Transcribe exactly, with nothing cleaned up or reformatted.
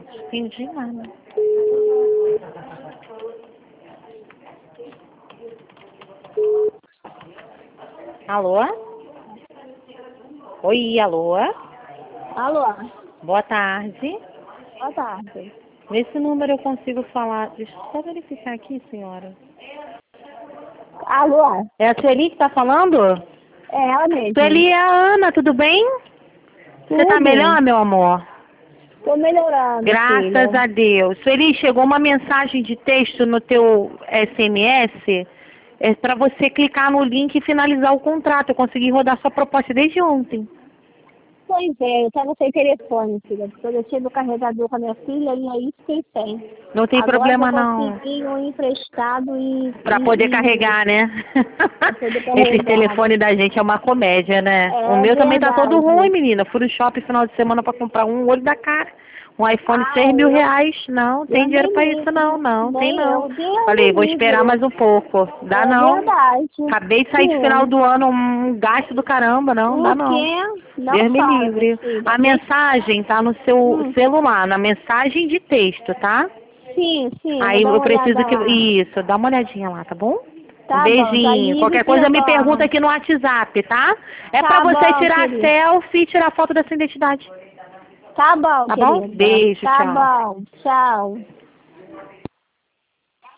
Entendi nada. Alô? Oi, alô? Alô? Boa tarde. Boa tarde. Nesse número eu consigo falar... Deixa eu só verificar aqui, senhora. Alô? É a Sueli que tá falando? É ela mesmo. Sueli, é a Ana, tudo bem? Você tá Tudo. melhor, meu amor? Tô melhorando, Graças filha. a Deus. Sueli, chegou uma mensagem de texto no teu S M S é para você clicar no link e finalizar o contrato. Eu consegui rodar sua proposta desde ontem. Pois é, eu tava sem telefone, filha, porque eu deixei meu carregador com a minha filha e aí fiquei sem. Não tem Agora problema eu não. consegui um emprestado e... Pra e, poder e carregar, né? pra poder Esse carregar. telefone da gente é uma comédia, né? O É meu também tá todo ruim, verdade. menina. Fui no shopping final de semana pra comprar um olho da cara. Um iPhone Ah, seis mil eu, reais. Não, tem Deus dinheiro me pra isso não, livre. não, tem Nem não. eu, Deus Falei, me vou esperar livre. mais um pouco. Dá É não. verdade. Acabei de sair de final Sim. do ano, um gasto do caramba, não, dá O não. quê? Não Deus me fala, minha livre. filha. A Nem... mensagem tá no seu Hum. celular, na mensagem de texto, tá? Sim, sim, eu vou Aí dar eu uma preciso olhada que... lá. Isso, dá uma olhadinha lá, tá bom? Um Tá bom, já beijinho. ligo Qualquer e coisa me pergunta retorno. aqui no WhatsApp, tá? É pra Tá você bom, tirar querida. selfie e tirar foto da sua identidade. Tá bom, Tá bom? querida. Beijo, Tá tchau. bom, tchau.